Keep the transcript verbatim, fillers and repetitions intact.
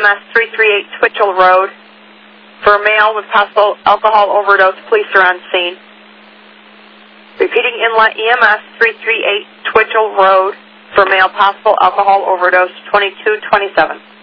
S three three eight Twitchell Road. For a male with possible alcohol overdose, police are on scene. Repeating inlet E M S three three eight Twitchell Road. For a male possible alcohol overdose, twenty-two twenty-seven.